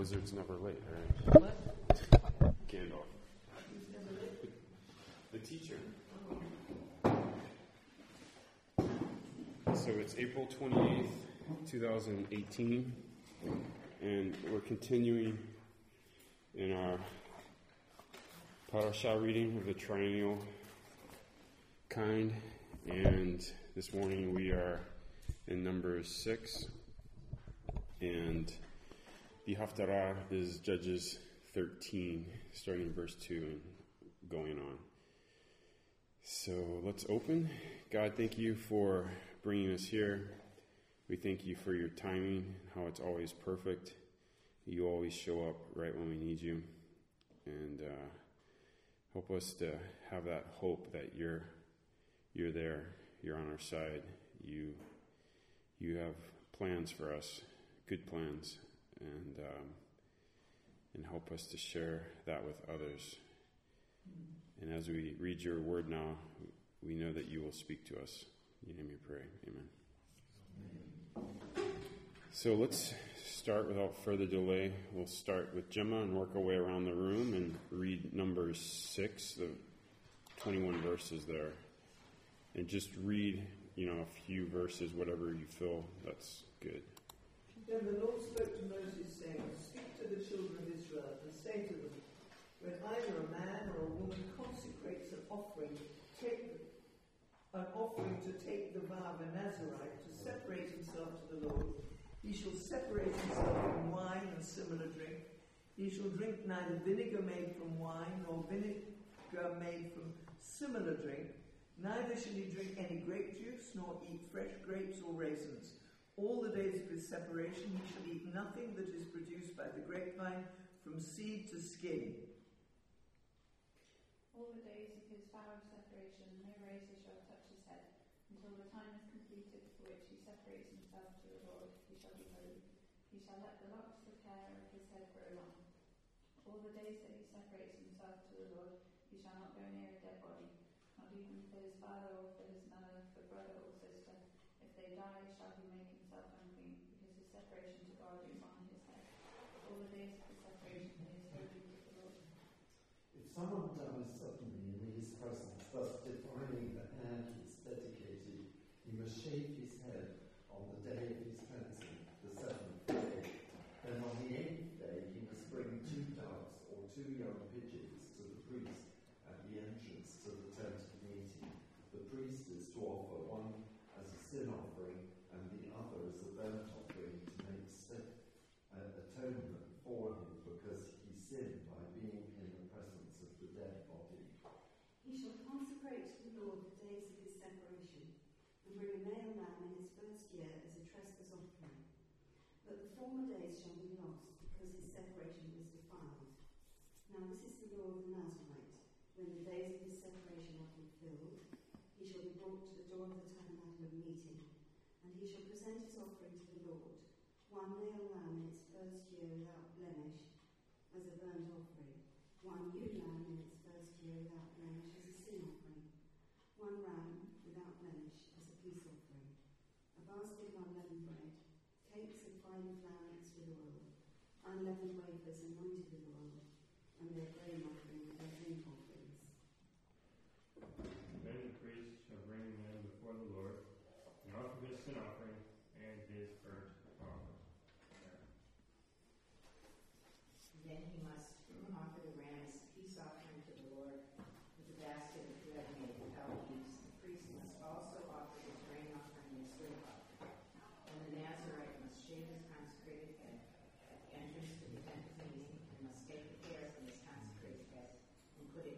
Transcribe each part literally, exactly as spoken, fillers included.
wizard's never late, right? What? Gandalf. Who's never late? The teacher. So it's April twenty-eighth, twenty eighteen, and we're continuing in our parasha reading of the triennial kind, and this morning we are in Numbers six, and the Haftarah is Judges thirteen, starting in verse two and going on. So let's open. God, thank you for bringing us here. We thank you for your timing, how it's always perfect. You always show up right when we need you. And uh, help us to have that hope that you're you're there, you're on our side. You you have plans for us, good plans, and um, and help us to share that with others. And as we read your word now, we know that you will speak to us. In your name we pray. Amen. So let's start without further delay. We'll start with Gemma and work our way around the room and read Numbers six, the twenty-one verses there. And just read, you know, a few verses, whatever you feel that's good. Then the Lord spoke to Moses, saying, "Speak to the children of Israel and say to them, when either a man or a woman consecrates an offering, take an offering to take the vow of a Nazarite, to separate himself to the Lord, he shall separate himself from wine and similar drink. He shall drink neither vinegar made from wine nor vinegar made from similar drink. Neither shall he drink any grape juice nor eat fresh grapes or raisins. All the days of his separation he shall eat nothing that is produced by the grapevine from seed to skin. All the days of his vow of separation, no razor shall touch his head, until the time is completed for which he separates himself to the Lord, he shall be holy. He shall let the locks of hair of his head grow long. All the days that he separates himself to the Lord, he shall not go near a dead body, not even for his father or for his mother, for brother or sister. If they die, shall he make himself unclean, because his separation to God is on his head. All the days of his separation he is holy to the Lord." If someone dies suddenly in his presence, thus defining the hair he is dedicated, he must shave his head on the day of his cleansing, the seventh day. Then on the eighth day he must bring two doves or two young pigeons to the priest at the entrance to the tent of meeting. The priest is to offer one as a sin offering and the other as a burnt offering to make st- uh, atonement for him, because he sinned by being in the presence of the dead body. He shall consecrate to the Lord the days of his separation, and bring a male lamb in his first year as a trespass offering. But the former days shall be lost, because his separation was defiled. Now this is the law of the Nazarite. When the days of his separation are fulfilled, he shall be brought to the door of the tabernacle of meeting, and he shall present his offering to the Lord, one male lamb in its first year without blemish, as a burnt offering, one ewe lamb in its first year without blemish as a sin offering, one ram without blemish as a peace offering, a basket of unleavened bread, cakes of fine flour mixed with oil, unleavened wafers anointed with oil, and their grain offering with their drink offerings. Then the priest shall bring the man before the Lord, and offer his sin offering and his burnt offering. Then he must offer the ram as a peace offering to the Lord with a basket of bread made without yeast. The priest must also offer his grain offering and his drink offering. And the Nazarite must shave his consecrated head at the entrance to the tent of meeting, and must take the hair from his consecrated head and put it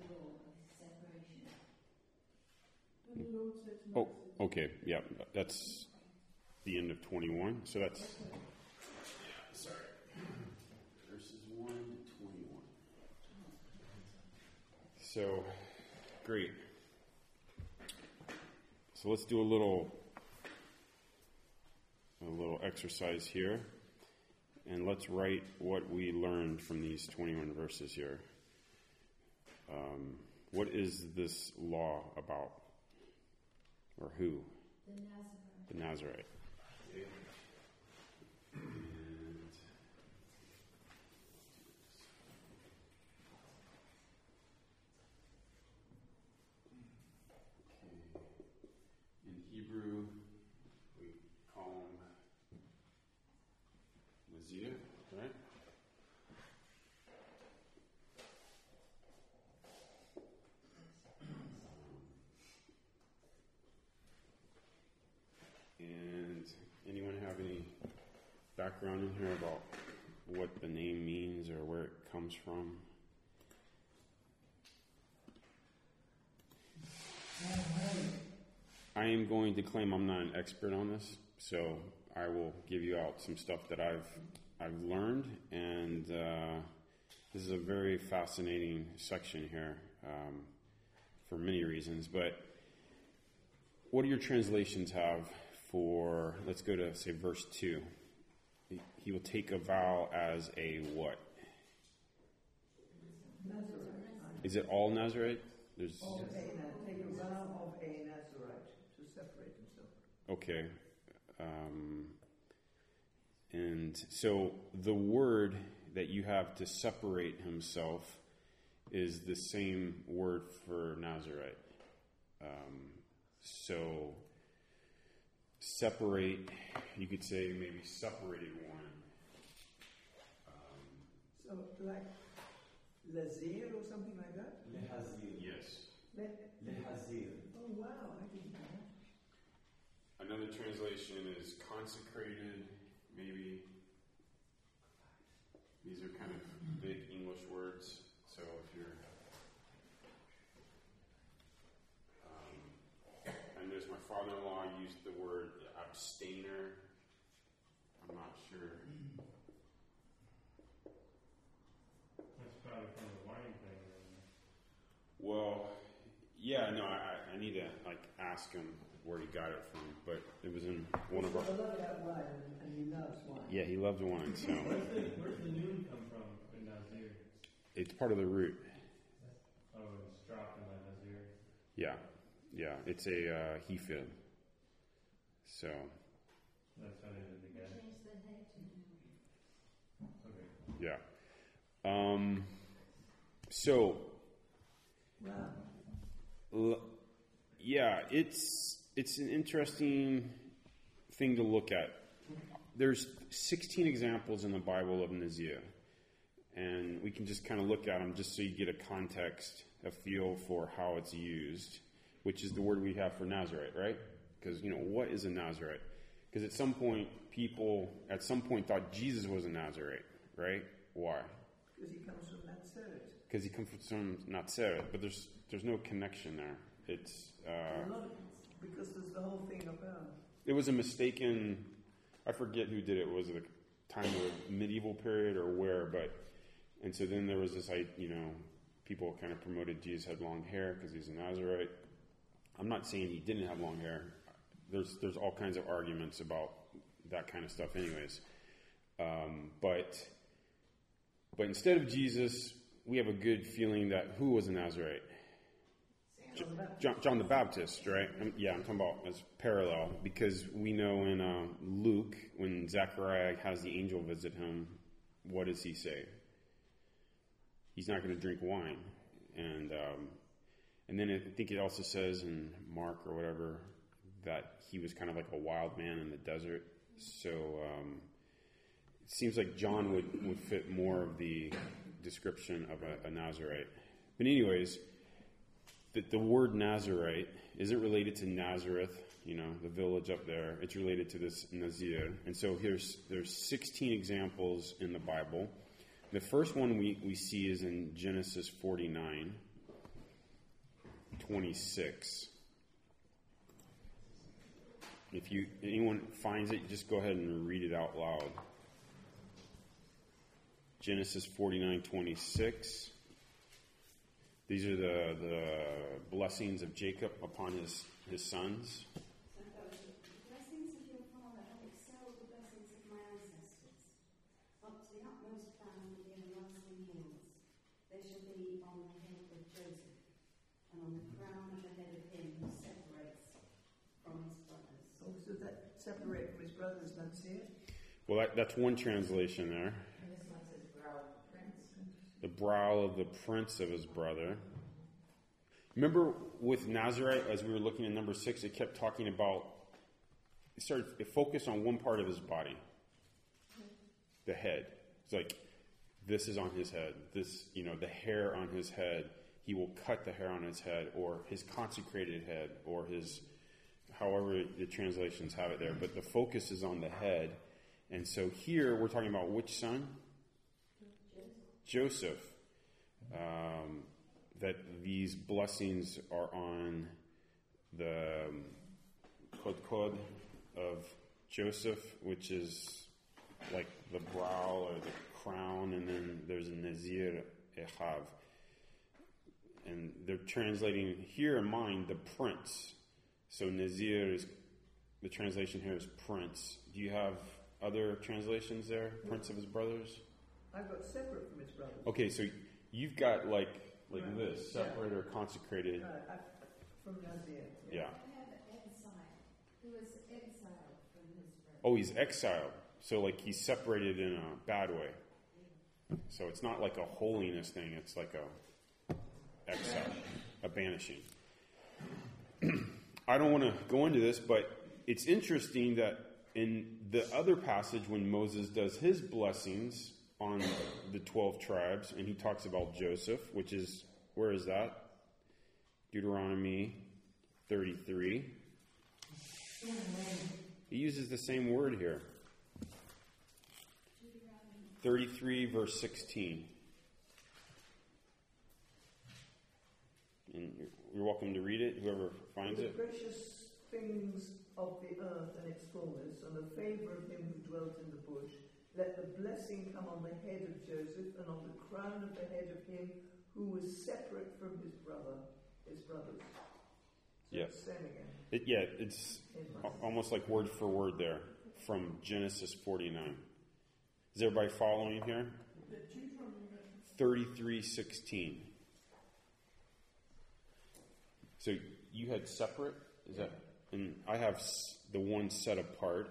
law of his separation. When the Lord said to Oh, Moses, okay, yeah, that's the end of twenty-one. So that's, sorry, verses one to twenty-one. So, great. So let's do a little, a little exercise here, and let's write what we learned from these twenty-one verses here. Um, what is this law about? Or who? The Nazarite. The Nazarite. And in Hebrew, we call him Nazir, right? And anyone have any background in here about what the name means or where it comes from? I am going to claim I'm not an expert on this, so I will give you out some stuff that I've I've learned, and uh, this is a very fascinating section here um, for many reasons. But what do your translations have for? Let's go to say verse two. He will take a vow as a what? Nazarite. Is it all Nazarite? There's Of a, Na- take a vow of a Nazarite to separate himself. okay. Um, and so the word that you have to separate himself is the same word for Nazarite. Um, so separate, you could say maybe separated one. Um, So, like Lazir or something like that? Lehazir. yes. Le- Lehazir. oh, wow, I didn't know that. Another translation is consecrated, maybe. These are kind of big English words, so if you're... Um, I noticed my father-in-law used the word abstainer. I'm not sure. That's probably from the wine thing. Well, yeah, no, I, I- I need to like ask him where he got it from, but it was in one of our... I love that wine, and, and he loves wine. Yeah, he loves wine, so Where's the, where's the noon come from in Nazir? it's part of the root. Oh, it's dropped in that Nazir. Yeah, yeah, it's a uh, hefid. So, That's how they did it again. Change the head to Okay. yeah. Um, so, Wow. l- yeah, it's it's an interesting thing to look at. There's sixteen examples in the Bible of Nazir, and we can just kind of look at them just so you get a context, a feel for how it's used, which is the word we have for Nazarite, right? Because, you know, what is a Nazarite? Because at some point, people at some point thought Jesus was a Nazarite, right? Why? Because he comes from Nazareth. Because he comes from Nazareth, but there's there's no connection there. It's uh, A lot of- because there's the whole thing about it was a mistaken. I forget who did it. Was it the time of the medieval period or where? But and so then there was this, I you know, people kind of promoted Jesus had long hair because he's a Nazarite. I'm not saying he didn't have long hair. There's there's all kinds of arguments about that kind of stuff, anyways. Um, but but instead of Jesus, we have a good feeling that who was a Nazarite? John the Baptist. John, John the Baptist, right? Um, yeah, I'm talking about as parallel because we know in uh, Luke when Zechariah has the angel visit him, what does he say? He's not going to drink wine, and um, and then I think it also says in Mark or whatever that he was kind of like a wild man in the desert. So um, it seems like John would, would fit more of the description of a, a Nazarite. But anyways. The, the word Nazarite isn't related to Nazareth, you know, the village up there. It's related to this Nazir. And so here's there's sixteen examples in the Bible. The first one we, we see is in Genesis forty-nine. twenty-six. If you anyone finds it, just go ahead and read it out loud. Genesis forty-nine twenty-six. These are the, the blessings of Jacob upon his, his sons. The blessings of your father have excelled the blessings of my ancestors. Up to the utmost bound of the everlasting hills, they shall be on the head of Joseph, and on the crown of the head of him who separates from his brothers. Oh, so that separate from his brothers, that's it? Well, that, that's one translation there. And this one says brow of the prince. The brow of the prince of his brother. Remember with Nazarite, as we were looking at number six, it kept talking about, it started, it focused on one part of his body. The head. It's like, this is on his head. This, you know, the hair on his head. He will cut the hair on his head, or his consecrated head, or his, however the translations have it there. But the focus is on the head. And so here we're talking about which son? Joseph. Um, that these blessings are on the kodkod of Joseph, which is like the brow or the crown, and then there's a Nazir Echav. And they're translating here in mine the prince. So Nazir is, the translation here is prince. Do you have other translations there? Prince of his brothers? I've got separate from his brothers. Okay, so you've got like like Right. this, separate or consecrated. Right, I, from Nazir. Yeah. I have exile. Who was exiled from his brother. Oh, he's exiled. So like he's separated in a bad way. So it's not like a holiness thing. It's like a exile, a banishing. I don't want to go into this, but it's interesting that in the other passage when Moses does his blessings on the twelve tribes, and he talks about Joseph, which is, where is that? Deuteronomy thirty-three. He uses the same word here. thirty-three, verse sixteen. And you're, you're welcome to read it, whoever finds The it. precious things of the earth and its fullness, and the favour of him who dwelt in the bush, let the blessing come on the head of Joseph and on the crown of the head of him who was separate from his brother, his brothers. So Yeah. it's same again. It, yeah, it's In al- almost like word for word there from Genesis forty-nine. Is everybody following here? thirty-three sixteen. So you had separate? Is that? And I have s- the one set apart.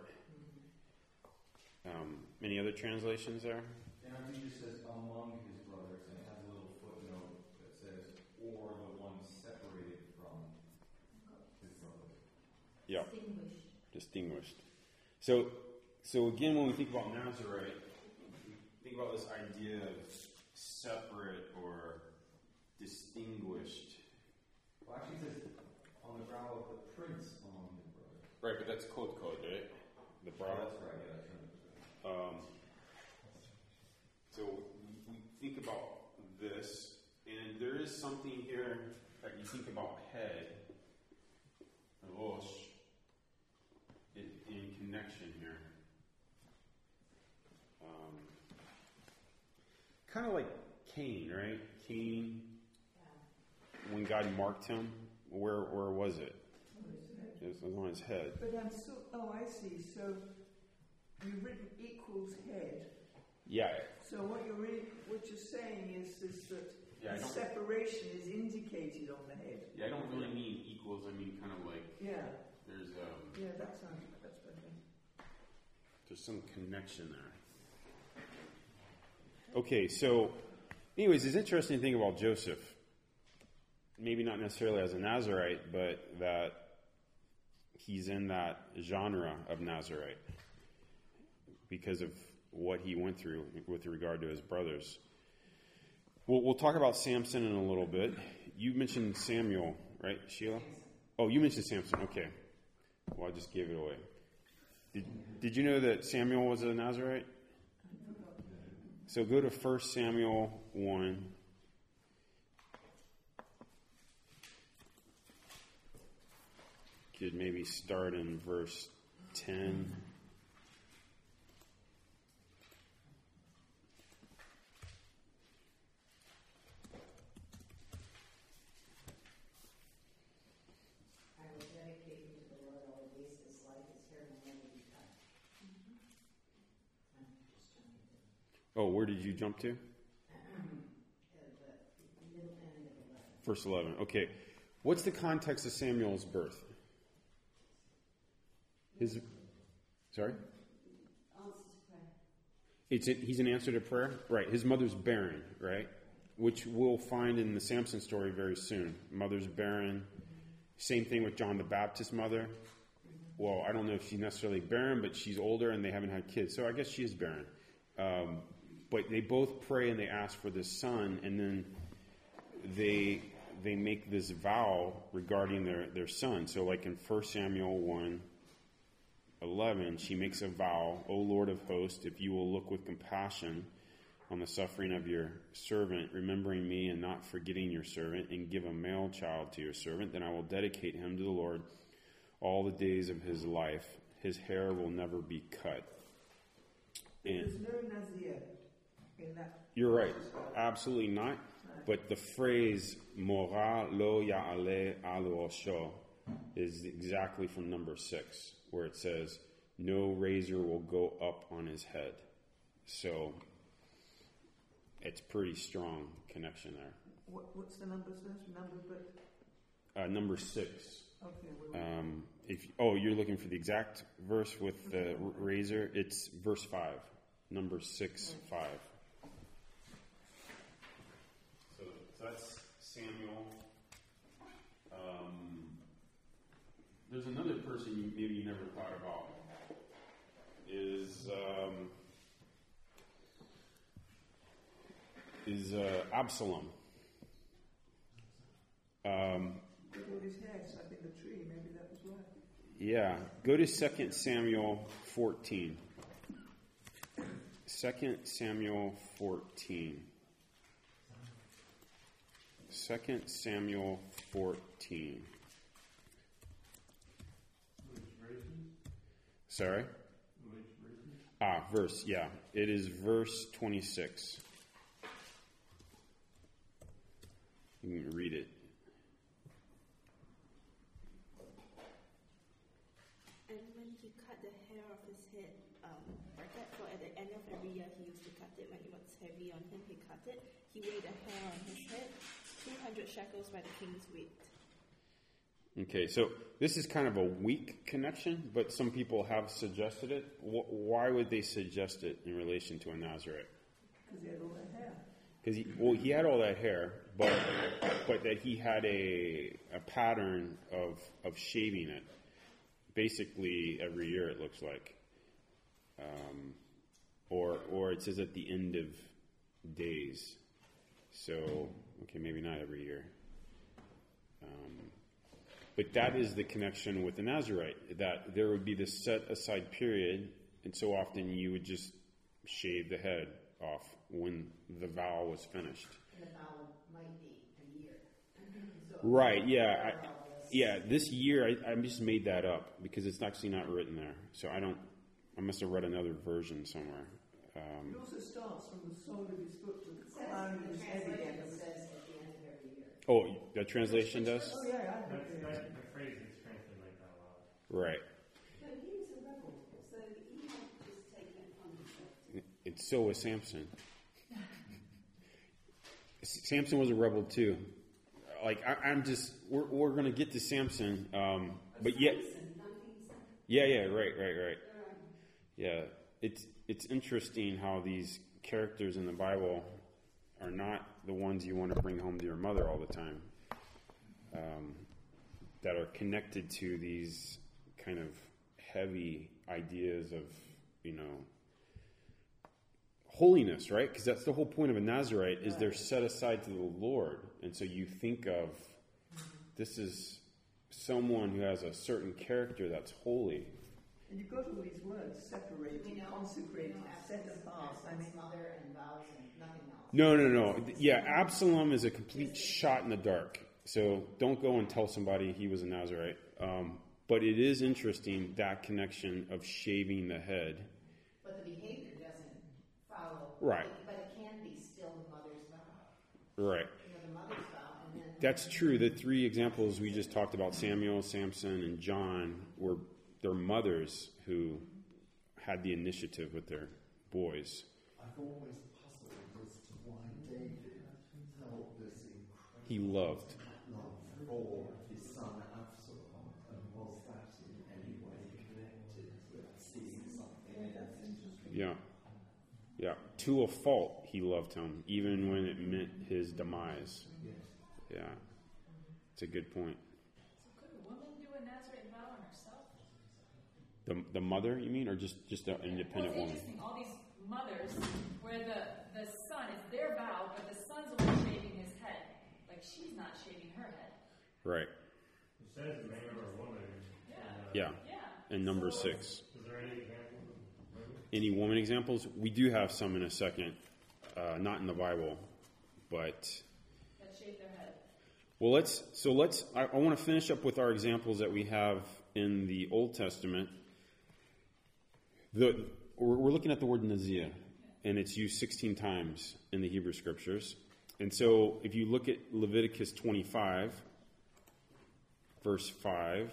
Um, any other translations there? And I think it just says among his brothers, and it has a little footnote that says, or the one separated from his brothers. Yeah. Distinguished. Distinguished. So, so again, when we think about Nazarite, we think about this idea of separate or distinguished. Well, actually, it says on the brow of the prince among his brothers. Right, but that's code code, right? The brow. Oh, that's right, yeah, that's right. Um, so we think about this, and there is something here that you think about head, rosh, in, in connection here. Um, kind of like Cain, right? Cain, when God marked him, where where was it? It was on his head. But I'm still, oh, I see. So you've written equals head. Yeah. So what you're really, what you're saying is, is that Yeah, I the don't- separation is indicated on the head. Yeah, I don't really mean equals. I mean kind of like Yeah, there's um, yeah, that sounds, that's better. there's some connection there. Okay, so, anyways, it's interesting to think about Joseph. Maybe not necessarily as a Nazarite, but that he's in that genre of Nazarite because of what he went through with regard to his brothers. We'll, we'll talk about Samson in a little bit. You mentioned Samuel, right, Sheila? Oh, you mentioned Samson. Okay. Well, I just gave it away. Did, did you know that Samuel was a Nazarite? So go to First Samuel one. could maybe start in verse ten. I will dedicate you to the Lord all the days of his life. His hair will never be cut. I'm just jumping to Oh, where did you jump to? uh, the middle end of eleven. Verse eleven. Okay. What's the context of Samuel's birth? His, sorry? Answer to prayer. It's a, he's an answer to prayer? Right. His mother's barren, right? Which we'll find in the Samson story very soon. Mother's barren. Same thing with John the Baptist's mother. Well, I don't know if she's necessarily barren, but she's older and they haven't had kids. So I guess she is barren. Um, but they both pray and they ask for this son, and then they they make this vow regarding their, their son. So like in First Samuel one eleven, she makes a vow, O Lord of hosts, if you will look with compassion on the suffering of your servant, remembering me and not forgetting your servant, and give a male child to your servant, then I will dedicate him to the Lord all the days of his life. His hair will never be cut. And There's no Nazir in that. you're right. Absolutely not. But the phrase Mora lo ya'ale alu osho is exactly from number six, where it says, no razor will go up on his head. So it's pretty strong connection there. What, what's the numbers first? Number, but Uh, number six. okay. Well, Um, if oh, you're looking for the exact verse with the r- razor. It's verse five, number six, five. So, so that's Samuel. Um, there's another person you maybe you never thought about. Is um, is uh, Absalom. Um, look at his hair stuck in the tree. Maybe that was right. Yeah, go to Second Samuel fourteen. Second Samuel fourteen. Second Samuel fourteen. Which verses? Sorry? Which verses? Ah, verse, yeah. It is verse twenty-six. You can read it. And when he cut the hair of his head, um, bracket, for at the end of every year he used to cut it. When it was heavy on him, he cut it. He weighed the hair on his head, two hundred shekels by the king's weight. Okay, so this is kind of a weak connection, but some people have suggested it. Wh- Why would they suggest it in relation to a Nazarite? Because he had all that hair. Because he, well, he had all that hair, but but that he had a a pattern of of shaving it, basically every year. It looks like, um, or or it says at the end of days. So okay, maybe not every year. Um, but that is the connection with the Nazarite, that there would be this set aside period, and so often you would just shave the head off when the vow was finished. And the vow might be a year. So Right, yeah. I, all this- yeah, this year I, I just made that up because it's actually not written there. So I don't, I must have read another version somewhere. Um, It also starts from the sole of his foot to the It says, crown of the his head translation again. says at the end of every year. oh, the translation does? Oh yeah, I That's, think it that's is. the phrase is translated like that a lot. Right. But he was a rebel, so he had just taken it upon himself. And so was Samson. Samson was a rebel too. Like I, I'm just, we're, we're going to get to Samson, um, but yet, Samson, nineteen seventy. yeah, yeah, right, right, right. Yeah, it's it's interesting how these characters in the Bible are not the ones you want to bring home to your mother all the time. Um, that are connected to these kind of heavy ideas of, you know, holiness, right? Because that's the whole point of a Nazarite, is they're set aside to the Lord. And so you think of, this is someone who has a certain character that's holy. And you've got all these words: separated, We know, consecrated, we know set Absalom's apart. I mean, Absalom's mother and vows and nothing else. No, no, no. Yeah, Absalom is a complete shot in the dark. So don't go and tell somebody he was a Nazarite. Um, But it is interesting, that connection of shaving the head. But the behavior doesn't follow. Right. But it can be still the mother's vow. Right. You know, the mother's vow, and then. That's true. The three examples we just talked about, Samuel, Samson, and John, were their mothers who had the initiative with their boys. I've always puzzled as to why David felt this incredible He loved. love for his son Absalom, and was that in any way connected with seeing something in it? Yeah. Yeah. To a fault, he loved him, even when it meant his demise. Yeah. It's a good point. So could a woman do a Nazarite vow on herself? The the mother, you mean, or just, just an independent well, it's woman? interesting, all these mothers, where the, the son, it's their vow, but the son's only shaving his head. Like, she's not shaving her head. Right. It says a man or a woman. Yeah. Yeah. Yeah. And number So- six. Is there any examples of women? Any woman examples? We do have some in a second. Uh, not in the Bible, but... That shave their head. Well, let's, so let's, I, I want to finish up with our examples that we have in the Old Testament. The, we're, we're looking at the word Nazir, and it's used sixteen times in the Hebrew Scriptures. And so if you look at Leviticus twenty-five, verse five,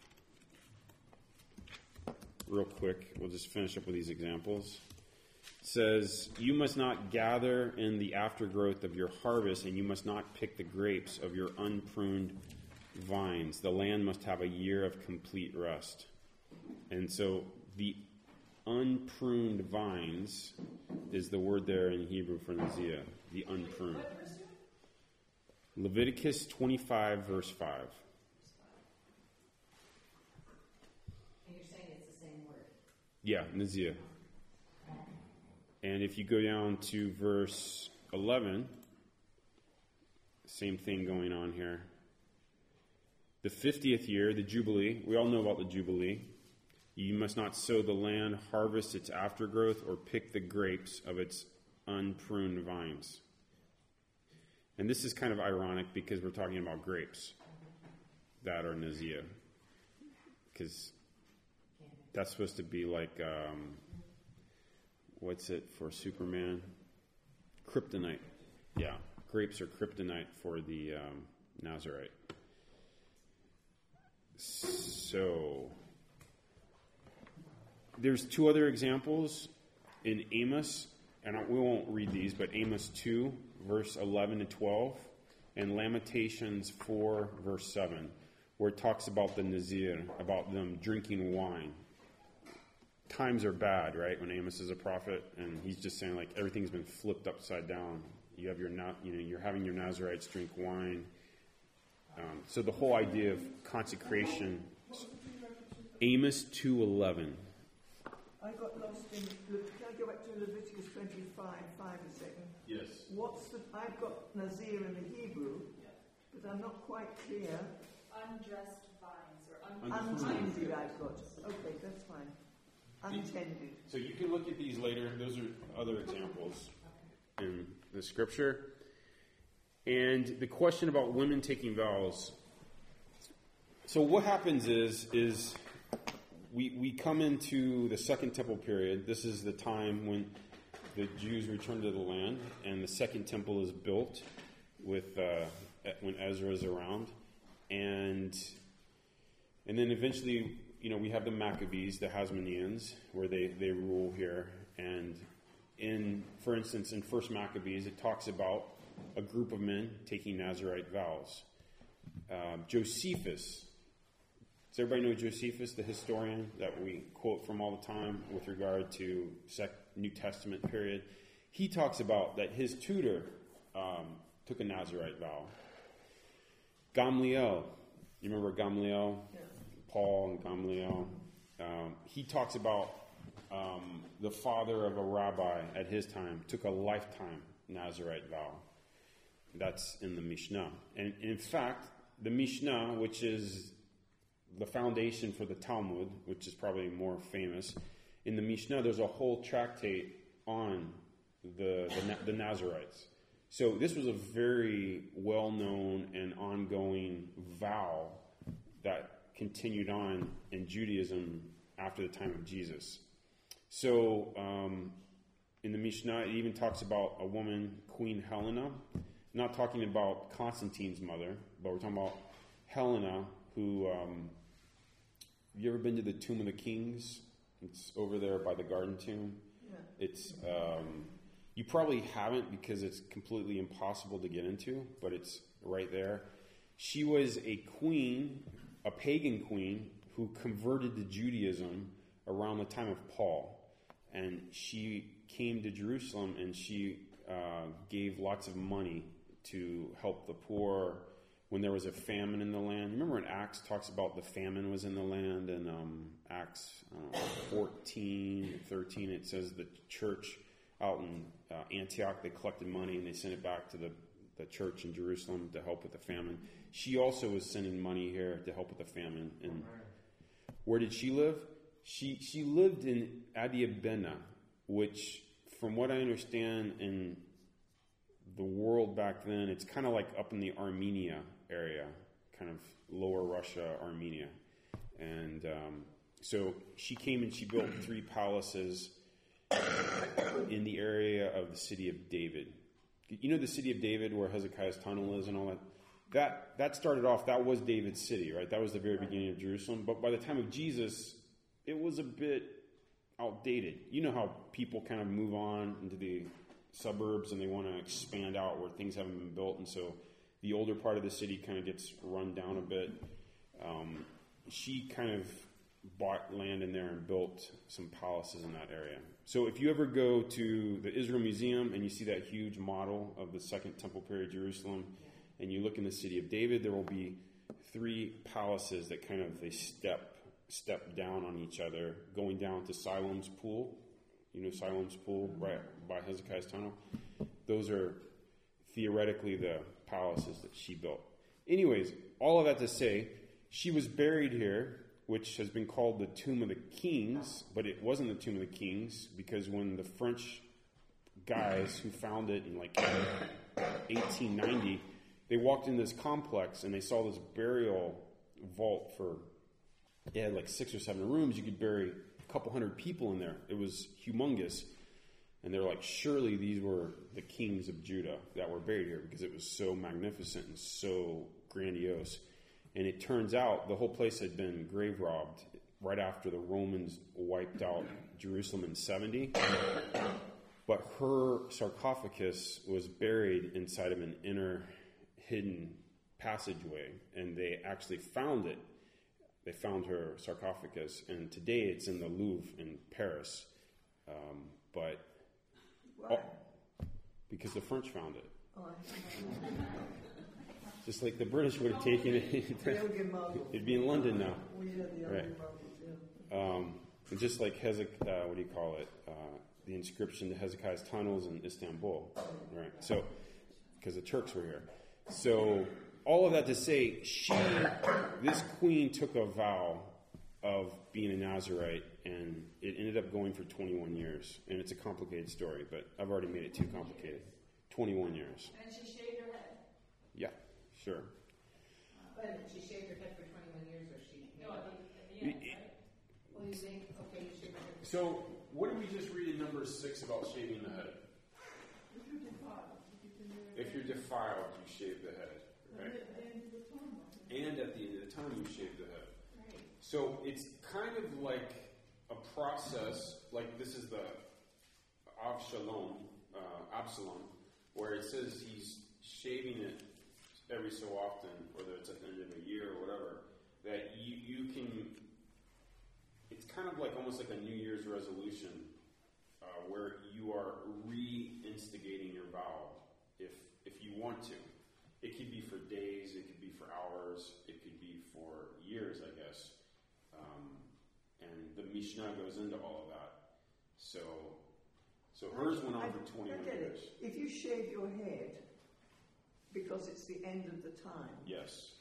real quick, we'll just finish up with these examples. It says, you must not gather in the aftergrowth of your harvest, and you must not pick the grapes of your unpruned vines. The land must have a year of complete rest. And so the unpruned vines is the word there in Hebrew for Nazir, the unpruned. Leviticus twenty-five, verse five. And you're saying it's the same word. Yeah, Nazir. And if you go down to verse eleven, same thing going on here. The fiftieth year, the Jubilee, we all know about the Jubilee. You must not sow the land, harvest its aftergrowth, or pick the grapes of its unpruned vines. And this is kind of ironic because we're talking about grapes that are Nazir. Because that's supposed to be like... Um, what's it for Superman? Kryptonite. Yeah, grapes are kryptonite for the um, Nazarite. So, there's two other examples in Amos, and I, we won't read these, but Amos two, verse eleven to twelve, and Lamentations four, verse seven, where it talks about the Nazir, about them drinking wine. Times are bad, right? When Amos is a prophet, and he's just saying like everything's been flipped upside down. You have your, you know, you're having your Nazarites drink wine. Um, so the whole idea of consecration, Amos two eleven. I got lost in. Can I go back to Leviticus twenty-five, five a second? Yes. What's the? I've got Nazir in the Hebrew, but I'm not quite clear. Undressed vines or Untended, I've got. Okay, that's fine. Untended. So you can look at these later. Those are other examples in the scripture. And the question about women taking vows. So what happens is, is we, we come into the Second Temple period. This is the time when the Jews return to the land, and the Second Temple is built with uh, when Ezra is around. And and then eventually, you know, we have the Maccabees, the Hasmoneans, where they, they rule here. And in, for instance, in First Maccabees, it talks about a group of men taking Nazarite vows. Uh, Josephus, does everybody know Josephus, the historian that we quote from all the time with regard to sec- New Testament period? He talks about that his tutor um, took a Nazarite vow. Gamliel, you remember Gamliel? Yeah. Paul and Gamliel. Um, he talks about um, the father of a rabbi at his time took a lifetime Nazarite vow. That's in the Mishnah. And in fact, the Mishnah, which is the foundation for the Talmud, which is probably more famous, in the Mishnah there's a whole tractate on the, the, the Nazarites. So this was a very well-known and ongoing vow that continued on in Judaism after the time of Jesus. So um, in the Mishnah, it even talks about a woman, Queen Helena. Not talking about Constantine's mother, but we're talking about Helena, who, um, have you ever been to the Tomb of the Kings? It's over there by the Garden Tomb. Yeah. It's, um, you probably haven't because it's completely impossible to get into, but it's right there. She was a queen, a pagan queen, who converted to Judaism around the time of Paul. And she came to Jerusalem and she uh, gave lots of money to help the poor when there was a famine in the land. Remember in Acts talks about the famine was in the land, and um, Acts I don't know, fourteen, thirteen, it says the church out in uh, Antioch, they collected money and they sent it back to the, the church in Jerusalem to help with the famine. She also was sending money here to help with the famine. And where did she live? She she lived in Adiabena, which, from what I understand, in the world back then, it's kind of like up in the Armenia area, kind of lower Russia, Armenia. And um, so she came and she built three palaces in the area of the city of David. You know the city of David where Hezekiah's tunnel is and all that? That that started off, that was David's city, right? That was the very beginning of Jerusalem. But by the time of Jesus, it was a bit outdated. You know how people kind of move on into the suburbs and they want to expand out where things haven't been built, and so the older part of the city kind of gets run down a bit. Um, she kind of bought land in there and built some palaces in that area. So if you ever go to the Israel Museum and you see that huge model of the Second Temple period Jerusalem, and you look in the city of David, there will be three palaces that kind of, they step step down on each other, going down to Siloam's Pool. You know Siloam's Pool, right by Hezekiah's tunnel? Those are theoretically the palaces that she built. Anyways, all of that to say, she was buried here, which has been called the Tomb of the Kings, but it wasn't the Tomb of the Kings, because when the French guys who found it in like eighteen ninety, they walked in this complex and they saw this burial vault for, it had like six or seven rooms. You could bury a couple hundred people in there. It was humongous. And they're like, surely these were the kings of Judah that were buried here, because it was so magnificent and so grandiose. And it turns out the whole place had been grave robbed right after the Romans wiped out Jerusalem in seventy. But her sarcophagus was buried inside of an inner hidden passageway, and they actually found it. They found her sarcophagus, and today it's in the Louvre in Paris. Um, but Why? oh, because the French found it. Oh, Just like the British would have taken it. the Elgin Marble. It'd be in London now. We had the Elgin Right. Marbles, yeah. Um, and just like Hezekiah, uh, what do you call it? Uh, the inscription to Hezekiah's tunnels in Istanbul, right? So, because the Turks were here. So, all of that to say, she, this queen took a vow of being a Nazirite, and it ended up going for twenty-one years. And it's a complicated story, but I've already made it too complicated. twenty-one years. And she shaved her head. Yeah, sure. Wait a minute, she shaved her head for twenty-one years, or she? No, at the, at the end, right? Well, you think, okay, you shaved her head. So, what did we just read in number six about shaving the head? If you're defiled, you shave the head, right? And at the end of the time, you shave the head. So it's kind of like a process, like this is the Avshalom, uh, Absalom, where it says he's shaving it every so often, whether it's at the end of a year or whatever, that you, you can, it's kind of like almost like a New Year's resolution, uh, where you are re-instigating your vow if if you want to. It could be for days, it could be for hours, it could be for years, I guess. Um, and the Mishnah goes into all of that. So, so hers went on I- for twenty-one I get years. it. If you shave your head because it's the end of the time, Yes.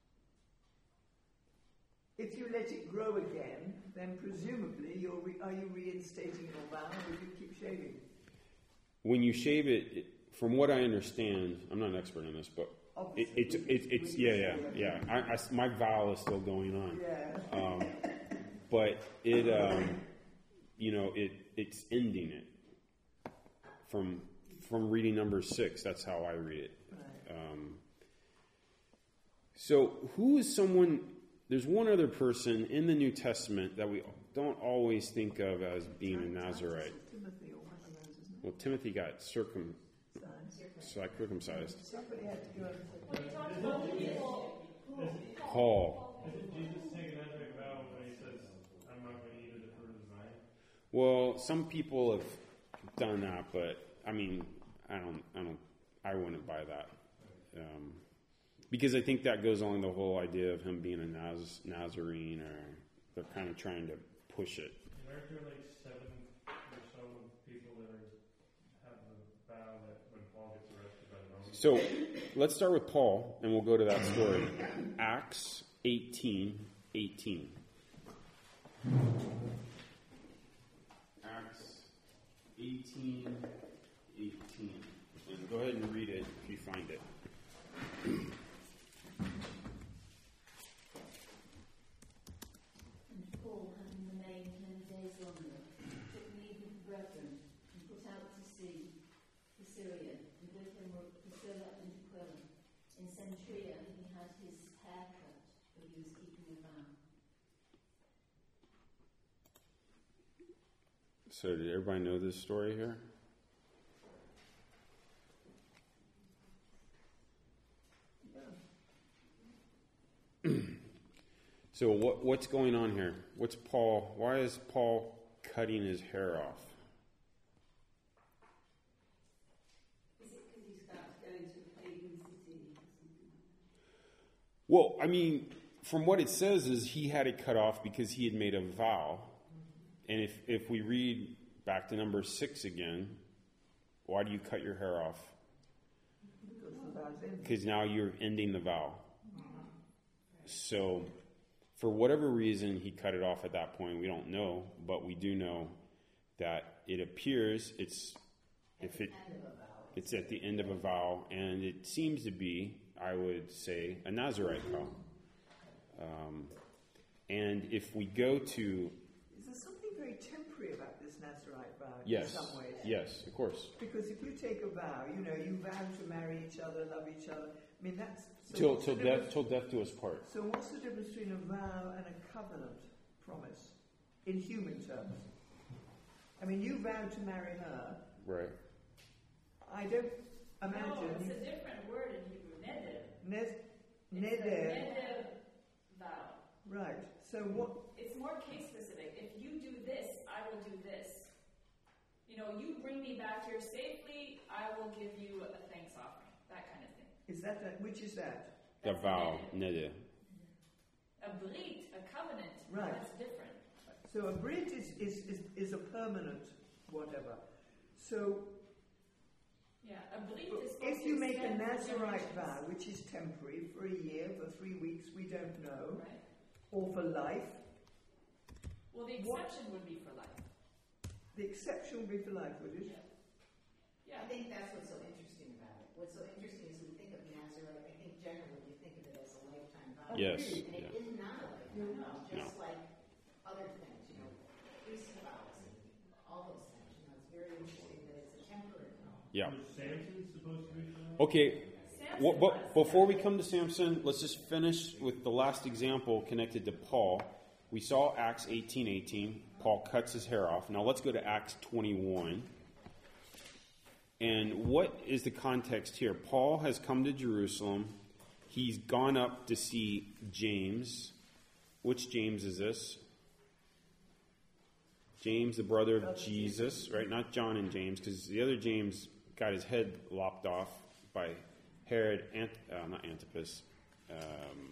if you let it grow again, then presumably you're re- are you reinstating your vow, or do you keep shaving? When you shave it, it, from what I understand, I'm not an expert in this, but obviously. it's we- it's it's we- yeah yeah yeah. I, I s- my vow is still going on. Yeah. Um, but it, um, you know, it it's ending it from from reading number six. That's how I read it. Right. Um, so, who is someone? There's one other person in the New Testament that we don't always think of as being a Nazarite. Timothy or one of those, isn't it? Well, Timothy got circum, Size. circumcised. Somebody had to go and When he talks about the people, Paul. Isn't Jesus take a Nazarite vow when he says, I'm not going to eat of the fruit of the vine? Well, some people have done that, but I mean, I don't, I don't, I wouldn't buy that, um, because I think that goes along the whole idea of him being a Naz, Nazarene, or they're kind of trying to push it. Aren't there like seven or so people that are, have a vow that when Paul gets arrested by the Romans? So let's start with Paul, and we'll go to that story. Acts eighteen eighteen. Acts eighteen eighteen. And go ahead and read it if you find it. And Paul, having remained many days longer, took leave of the brethren and put out to sea to Syria, and with him were Priscilla and Aquila. In Centuria he had his hair cut, for he was keeping a vow. So did everybody know this story here? So what what's going on here? What's Paul? Why is Paul cutting his hair off? Is it because he's about to go into a pagan city or something like that? Well, I mean, from what it says is he had it cut off because he had made a vow. And if, if we read back to number six again, why do you cut your hair off? because the vow's ended. Because now you're ending the vow. So, for whatever reason, he cut it off at that point. We don't know, but we do know that it appears it's if it it's at the end of a vow, and it seems to be, I would say, a Nazarite vow. Um, and if we go to Is there something very temporary about this Nazarite vow yes, in some ways? yes, of course, Because if you take a vow, you know, you vow to marry each other, love each other. I mean, that's... So till what's till the death difference- till death do us part. So what's the difference between a vow and a covenant promise in human terms? I mean, you vowed to marry her. Right. I don't no, imagine... it's a different word in Hebrew. Neder. Ned, It's a neder. neder vow. Right. So what... It's more case specific. If you do this, I will do this. You know, you bring me back here safely, I will give you a thanks offering. That kind of thing. Is that... that which is that? The That's vow, neder. neder. A brit, a covenant. Right. That's different. So a brit is, is, is, is a permanent whatever. So Yeah, a brit is supposed if to you make a extend for Nazarite generations. vow, which is temporary, for a year, for three weeks, we don't know, Right. or for life, Well, the What- exception would be for life. the exception would be for life, would it? Yeah. I think that's what's so interesting about it. What's so interesting is we think of Nazarite, I think generally we think of it as a lifetime vow. Yes. And Yeah. it is not a lifetime vow, just like other things, you know, priest vows and all those things. You know, it's very interesting that it's a temporary vow. Yeah. Was Samson supposed to be for that? Okay. Samson Well, but was. before we come to Samson, let's just finish with the last example connected to Paul. We saw Acts eighteen eighteen. Paul cuts his hair off. Now let's go to Acts twenty-one. And what is the context here? Paul has come to Jerusalem. He's gone up to see James. Which James is this? James, the brother of Jesus, right? Not John and James, because the other James got his head lopped off by Herod, Ant- uh, not Antipas, um,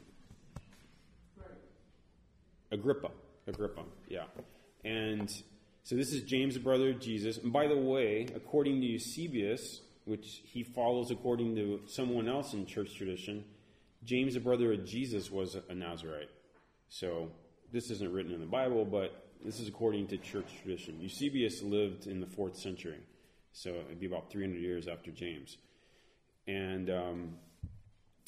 Agrippa. Agrippa, yeah. And so this is James, the brother of Jesus. And by the way, according to Eusebius, which he follows according to someone else in church tradition, James, the brother of Jesus, was a Nazarite. So this isn't written in the Bible, but this is according to church tradition. Eusebius lived in the fourth century, so it'd be about three hundred years after James. And um,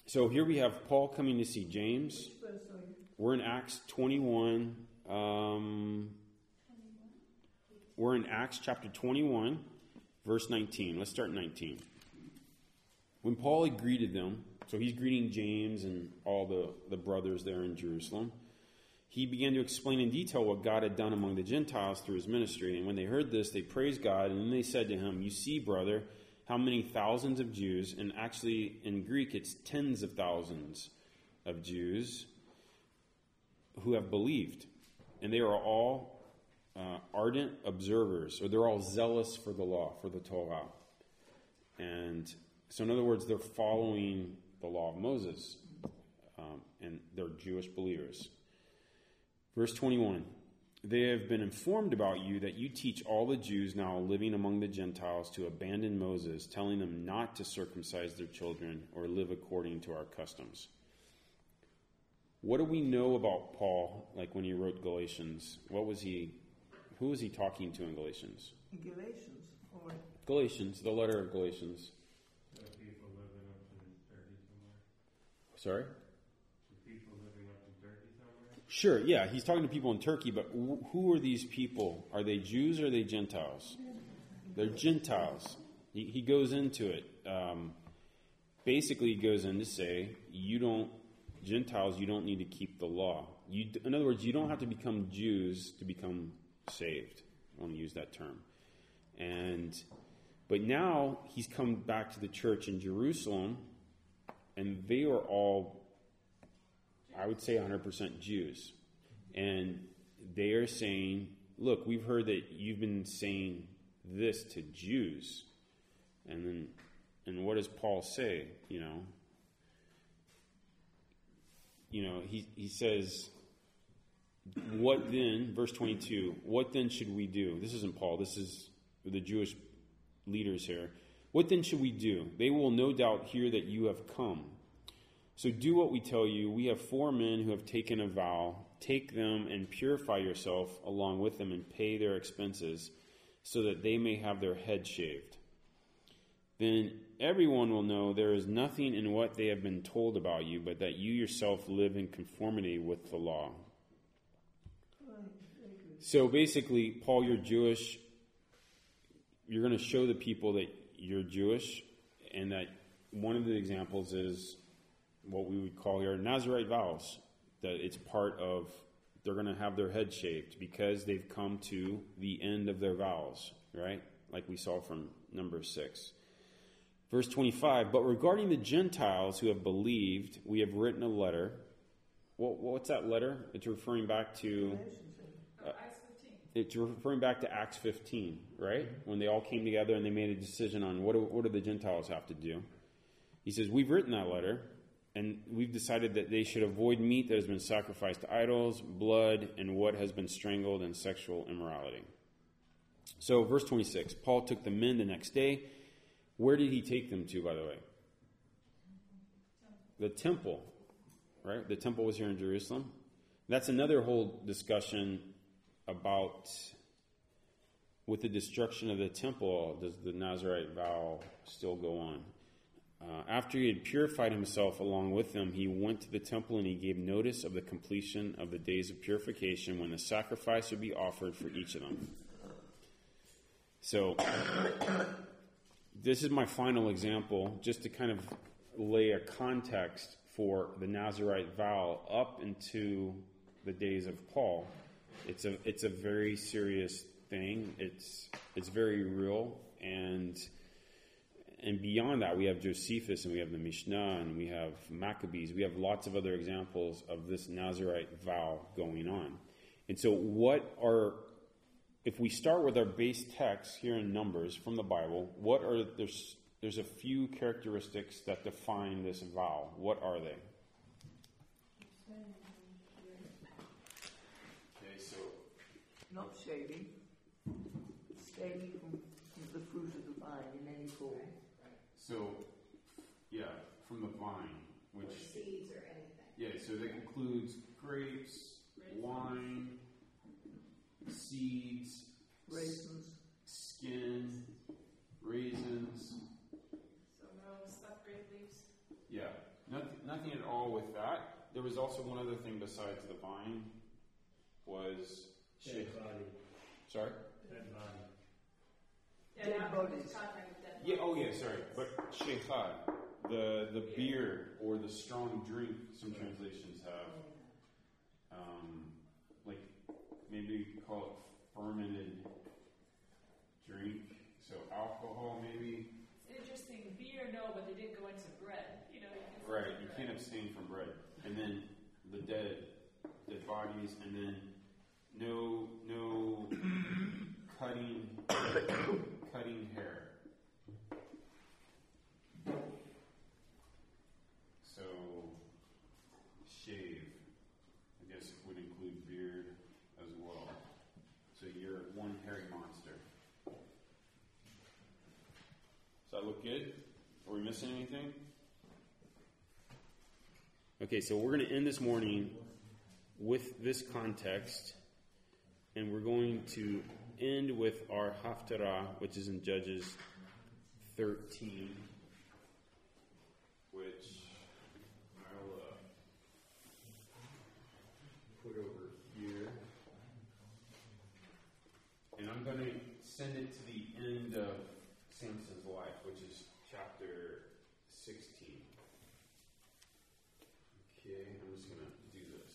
So here we have Paul coming to see James. Which verse are you? We're in Acts twenty-one. Um, we're in Acts chapter twenty-one, verse nineteen. Let's start nineteen. When Paul had greeted them, so he's greeting James and all the, the brothers there in Jerusalem, he began to explain in detail what God had done among the Gentiles through his ministry. And when they heard this, they praised God, and then they said to him, "You see, brother, how many thousands of Jews," and actually in Greek it's tens of thousands of Jews, "who have believed. And they are all uh, ardent observers," or they're all zealous for the law, for the Torah. And so in other words, they're following the law of Moses, um, and they're Jewish believers. Verse twenty-one, "They have been informed about you that you teach all the Jews now living among the Gentiles to abandon Moses, telling them not to circumcise their children or live according to our customs." What do we know about Paul, like when he wrote Galatians? What was he, who was he talking to in Galatians? In Galatians, or Galatians, the letter of Galatians. The people living up in Turkey somewhere. Sorry? The people living up in Turkey somewhere. Sure, yeah, he's talking to people in Turkey, but wh- who are these people? Are they Jews or are they Gentiles? They're Gentiles. He, he goes into it. Um, basically, he goes in to say, you don't, Gentiles, you don't need to keep the law. You, in other words, you don't have to become Jews to become saved. I want to use that term. And but now he's come back to the church in Jerusalem, and they are all, I would say, one hundred percent Jews. And they are saying, look, we've heard that you've been saying this to Jews. And then, and what does Paul say, you know? You know, he, he says, what then, verse twenty-two, what then should we do? This isn't Paul, this is the Jewish leaders here. What then should we do? They will no doubt hear that you have come. So do what we tell you. We have four men who have taken a vow. Take them and purify yourself along with them and pay their expenses so that they may have their head shaved. Then everyone will know there is nothing in what they have been told about you, but that you yourself live in conformity with the law. So basically, Paul, you're Jewish. You're going to show the people that you're Jewish, and that one of the examples is what we would call here Nazirite vows, that it's part of, they're going to have their head shaved because they've come to the end of their vows, right? Like we saw from number six. Verse twenty-five, but regarding the Gentiles who have believed, we have written a letter. What, what's that letter? It's referring back to... Oh, Acts fifteen. It's referring back to Acts fifteen, right? When they all came together and they made a decision on what do, what do the Gentiles have to do. He says, we've written that letter, and we've decided that they should avoid meat that has been sacrificed to idols, blood, and what has been strangled, and sexual immorality. So, verse twenty-six, Paul took the men the next day. Where did he take them to, by the way? The temple, right? The temple was here in Jerusalem. That's another whole discussion about, with the destruction of the temple, does the Nazirite vow still go on? Uh, after he had purified himself along with them, he went to the temple and he gave notice of the completion of the days of purification when the sacrifice would be offered for each of them. So, this is my final example, just to kind of lay a context for the Nazirite vow up into the days of Paul. It's a it's a very serious thing. It's it's very real, and and beyond that, we have Josephus, and we have the Mishnah, and we have Maccabees. We have lots of other examples of this Nazirite vow going on. And so, what are, if we start with our base text here in Numbers from the Bible, what are there's there's a few characteristics that define this vow. What are they? Okay, so not shaving, abstaining from, from the fruit of the vine in any form. So, yeah, from the vine, which... Or seeds or anything. Yeah, so that includes grapes, wine, seeds, raisins, skin, raisins. So no stuffed grape leaves? Yeah, nothing, was also one other thing besides the vine was Dead body. Sorry? Dead body. Yeah, Dead not bodies. contact with dead Yeah, bodies. oh yeah, sorry. But sheikhad, the the beer or the strong drink, some translations have, um, like maybe call it fermented drink. So alcohol, maybe. It's interesting. Beer, no, but they did go into bread. You know, you can Right, you can't abstain from bread. And then the dead, dead bodies, and then no, no cutting, cutting hair. So shave, I guess, would include beard as well. So you're one hairy monster. Does that look good? Are we missing anything? Okay, so we're going to end this morning with this context, and we're going to end with our Haftarah, which is in Judges thirteen, which I'll uh, put over here. And I'm going to send it to the end of Samson's life, which is chapter sixteen. Okay, I'm just going to do this.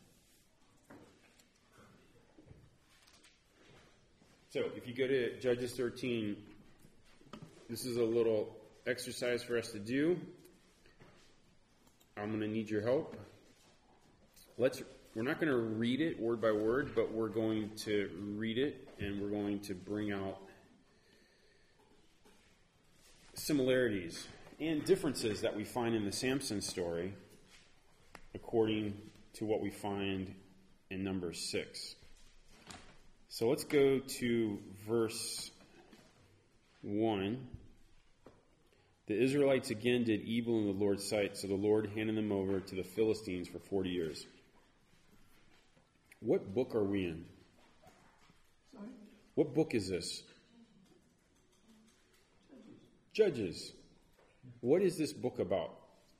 So, if you go to Judges thirteen, this is a little exercise for us to do. I'm going to need your help. Let's. We're not going to read it word by word, but we're going to read it, and we're going to bring out similarities and differences that we find in the Samson story according to what we find in number six. So let's go to verse one. The Israelites again did evil in the Lord's sight, so the Lord handed them over to the Philistines for forty years. What book are we in? Sorry? What book is this? Judges. What is this book about?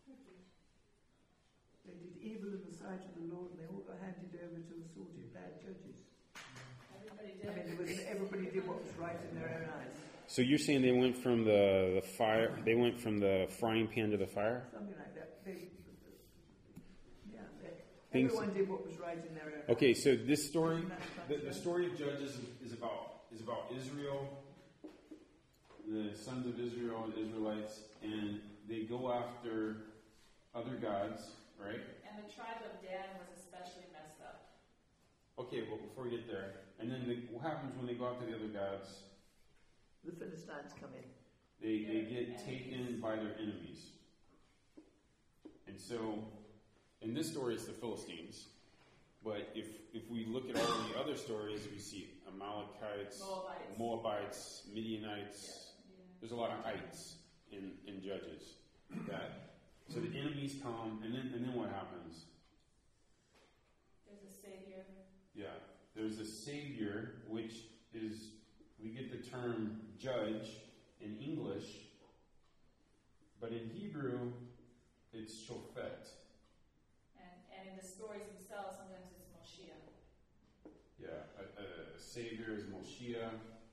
They did evil in the sight of the Lord, and they all got handed over to the sorted bad judges. Everybody I mean, did. it was, everybody did what was right in their own eyes. So you're saying they went from the, the fire, they went from the frying pan to the fire? Something like that. They, yeah, they, Things- everyone did what was right in their own eyes. Okay, so this story, the, the story of Judges is, is about is about Israel, the sons of Israel and Israelites, and they go after other gods, right? And the tribe of Dan was especially messed up. Okay, well, before we get there, and then the, what happens when they go after the other gods? The Philistines come in. They they Their get enemies. taken by their enemies. And so, in this story, it's the Philistines. But if if we look at all the other stories, we see Amalekites, Moabites. Moabites, Midianites. Yeah. There's a lot of ites in, in Judges. That so the enemies come, and then and then what happens? There's a savior. Yeah, there's a savior, which is we get the term judge in English, but in Hebrew, it's shofet. And, and in the stories themselves, sometimes it's Moshiach. Yeah, a, a savior is Moshiach,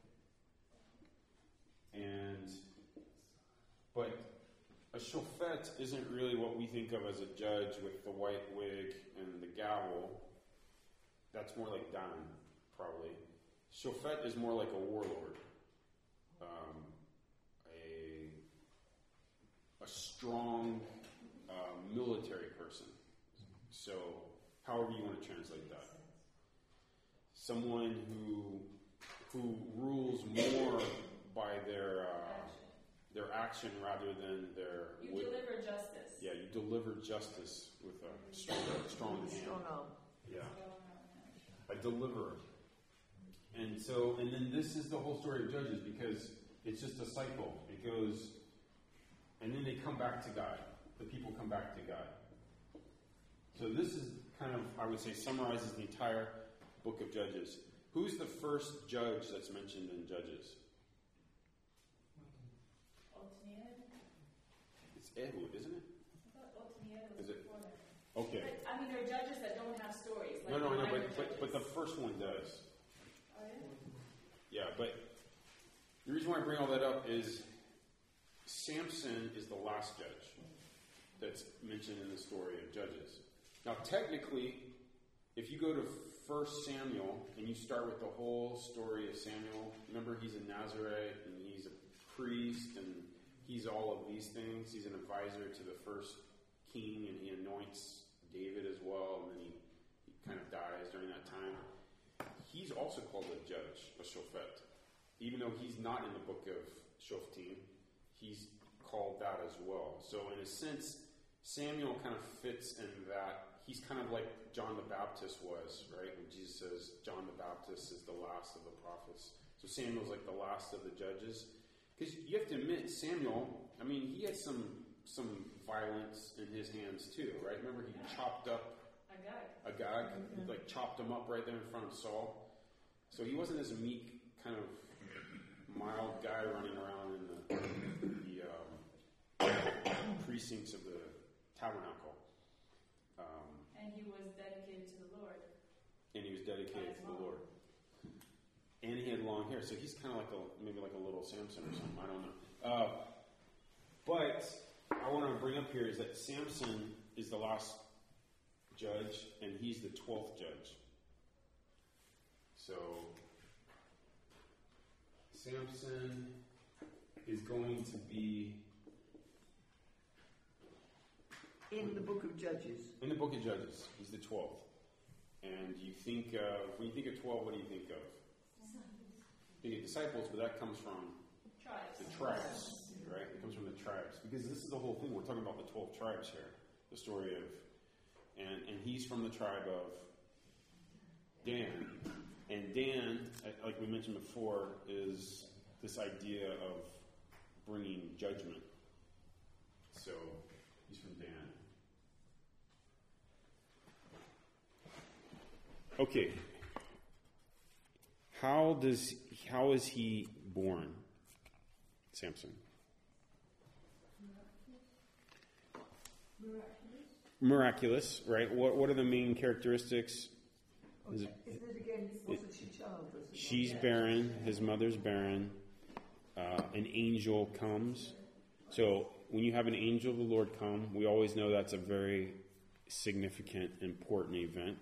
and but a shofet isn't really what we think of as a judge with the white wig and the gavel. That's more like Dan, probably. Shofet is more like a warlord, um, a a strong uh, military person. So, however you want to translate that, someone who who rules more by their uh, their action rather than their. You wit- deliver justice. Yeah, you deliver justice with a strong, strong With a hand. strong arm. Yeah, a deliverer. And so, and then this is the whole story of Judges because it's just a cycle. It goes, and then they come back to God. The people come back to God. So this is kind of, I would say, summarizes the entire book of Judges. Who's the first judge that's mentioned in Judges? Othniel? It's Ehud, isn't it? I thought Othniel was Is it? before that. Okay. But I there are judges that don't have stories. Like No, no, the no, minor but, but, but the judges. first one does. Oh, yeah? Yeah, but the reason why I bring all that up is Samson is the last judge that's mentioned in the story of Judges. Now, technically, if you go to First Samuel and you start with the whole story of Samuel, remember he's a Nazarite and he's a priest and he's all of these things. He's an advisor to the first king and he anoints David as well, and then he, he kind of dies during that time. He's also called a judge, a shofet. Even though he's not in the book of Shoftim, he's called that as well. So in a sense, Samuel kind of fits in that. He's kind of like John the Baptist was, right? When Jesus says John the Baptist is the last of the prophets. So Samuel's like the last of the judges. Because you have to admit, Samuel, I mean, he had some some violence in his hands too, right? Remember he Yeah. chopped up Agag. Agag, he, like chopped him up right there in front of Saul. So he wasn't this meek, kind of mild guy running around in the, the um, precincts of the tabernacle. Um, And he was dedicated to the Lord. and he was dedicated to the Lord. And he had long hair, so he's kind of like a maybe like a little Samson or something. I don't know. Uh, but I want to bring up here is that Samson is the last judge, and he's the twelfth judge. So Samson is going to be In the book of Judges. in the book of Judges. He's the twelfth. And you think of, when you think of twelve, what do you think of? You think of disciples, but that comes from Tribes. the tribes, right? It comes from the tribes. Because this is the whole thing. We're talking about the twelve tribes here. The story of, and, and he's from the tribe of Dan. And Dan, like we mentioned before, is this idea of bringing judgment. So, he's from Dan. Okay. How does how is he born? Samson. Miraculous, right? What what are the main characteristics? Is it, Isn't it again, wasn't she childless? she's barren, his mother's barren, uh, an angel comes. So when you have an angel of the Lord come, we always know that's a very significant, important event.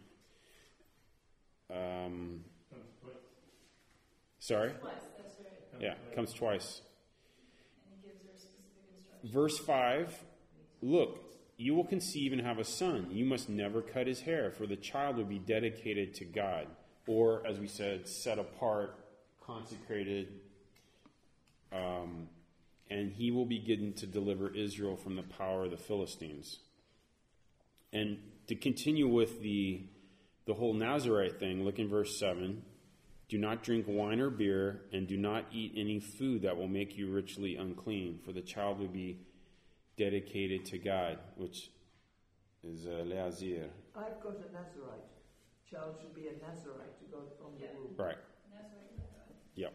Um, Comes twice. sorry? Twice, that's right. Comes Yeah, twice. comes twice. And he gives her specific instructions. Verse five, look, you will conceive and have a son. You must never cut his hair, for the child will be dedicated to God. Or, as we said, set apart, consecrated, um, and he will begin to deliver Israel from the power of the Philistines. And to continue with the the whole Nazirite thing, look in verse seven. Do not drink wine or beer, and do not eat any food that will make you ritually unclean, for the child will be dedicated to God, which is uh, Leazir. I've got a Nazarite. Child should be a Nazarite to God from the Yeah. womb. Right. And that's right. Yep.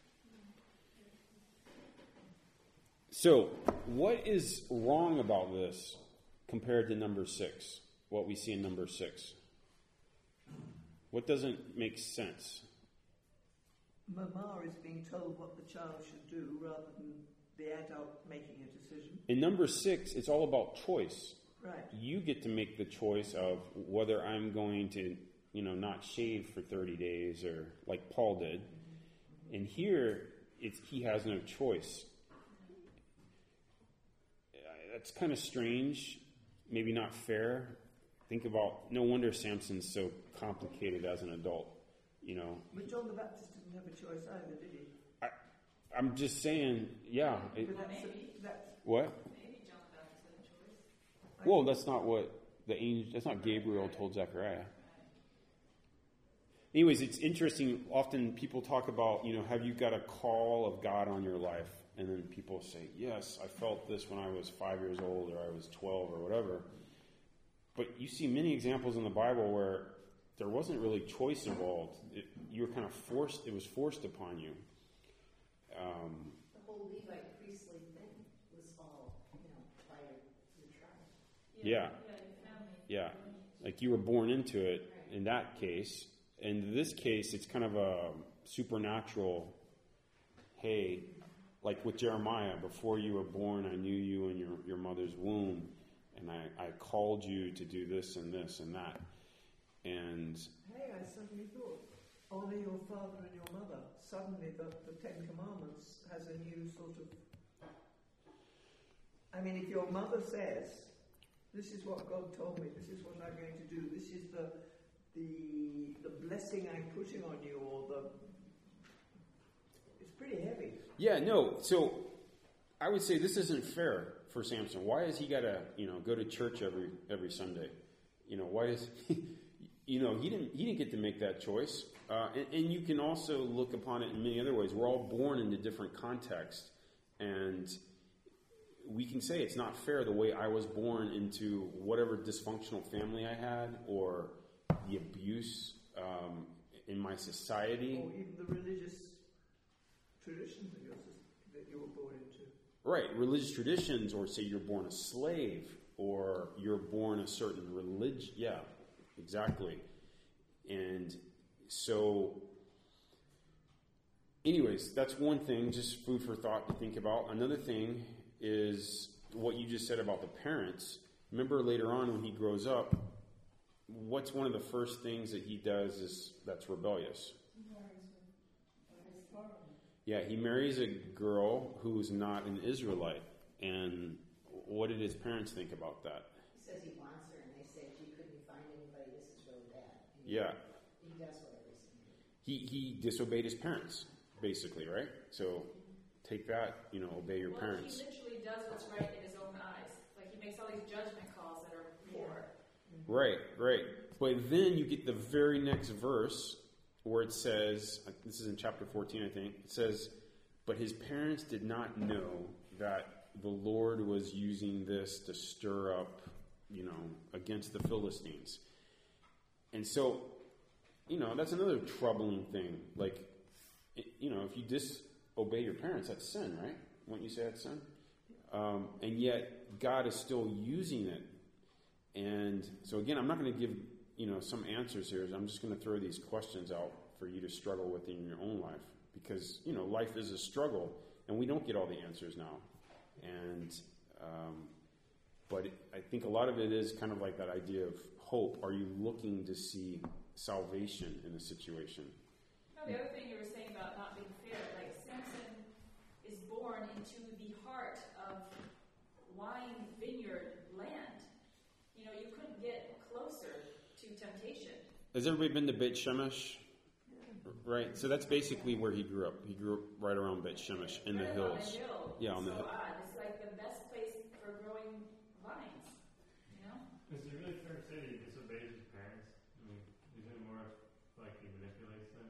So, what is wrong about this compared to number six? What we see in number six? What doesn't make sense? Mama is being told what the child should do rather than the adult making a decision. In number six, it's all about choice. Right. You get to make the choice of whether I'm going to, you know, not shave for thirty days or like Paul did. And here, it's, he has no choice. That's kind of strange, maybe not fair. Think about, no wonder Samson's so complicated as an adult, you know. But John the Baptist didn't have a choice either, did he? I, I'm just saying, yeah. It, But that's, maybe. that's what? Maybe John the Baptist had a choice. Well, that's not what the angel, that's not Gabriel told Zechariah. Anyways, it's interesting. Often people talk about, you know, have you got a call of God on your life? And then people say, yes, I felt this when I was five years old or I was twelve or whatever. But you see many examples in the Bible where there wasn't really choice involved. It, you were kind of forced, it was forced upon you. Um, The whole Levite priestly thing was all, you know, by the tribe. yeah, Yeah, your family. yeah, Like you were born into it in that case. In this case, it's kind of a supernatural, hey, like with Jeremiah, before you were born, I knew you in your, your mother's womb, and I, I called you to do this and this and that. And hey, I suddenly thought, honor your father and your mother. Suddenly the, the Ten Commandments has a new sort of... I mean, if your mother says, this is what God told me, this is what I'm going to do, this is the the the blessing I'm putting on you, or the... It's pretty heavy. Yeah, no, so I would say this isn't fair for Samson. Why has he got to, you know, go to church every every Sunday? You know, why does he... You know, he didn't he didn't get to make that choice. Uh, and, and you can also look upon it in many other ways. We're all born into different contexts. And we can say it's not fair the way I was born into whatever dysfunctional family I had, or the abuse um, in my society. Or even the religious traditions of yours that you were born into. Right, religious traditions, or say you're born a slave, or you're born a certain religion. Yeah. Exactly. And so, anyways, that's one thing, just food for thought to think about. Another thing is what you just said about the parents. Remember later on when he grows up, what's one of the first things that he does is that's rebellious? Yeah, he marries a girl who's not an Israelite. And what did his parents think about that? He says he wants her, and they say, gee, couldn't you find anybody? This is really bad. And Yeah. He does whatever he's saying. He he disobeyed his parents, basically, right? So take that, you know, obey your well, parents. He literally does what's right in his own eyes. Like he makes all these judgment calls that are poor. Right, right. But then you get the very next verse where it says, this is in chapter fourteen, I think, it says, but his parents did not know that the Lord was using this to stir up, you know, against the Philistines. And so, you know, that's another troubling thing. Like, it, you know, if you disobey your parents, that's sin, right? Wouldn't you say that's sin? Um, and yet, God is still using it. And so, again, I'm not going to give, you know, some answers here. I'm just going to throw these questions out for you to struggle with in your own life. Because, you know, life is a struggle, and we don't get all the answers now. And, um, but it, I think a lot of it is kind of like that idea of hope. Are you looking to see salvation in a situation? No, the other thing you were saying about not being fair, like Samson is born into the heart of wine vineyard land. You know, you couldn't get closer to temptation. Has everybody been to Beit Shemesh? Right, so that's basically where he grew up. He grew up right around Beit Shemesh in right the hills. On the hill. Yeah, on so the hill. Odd. It's like the best place for growing vines. You know? Is it really fair to say that he disobeys his parents? I mean, isn't it more like he manipulates them?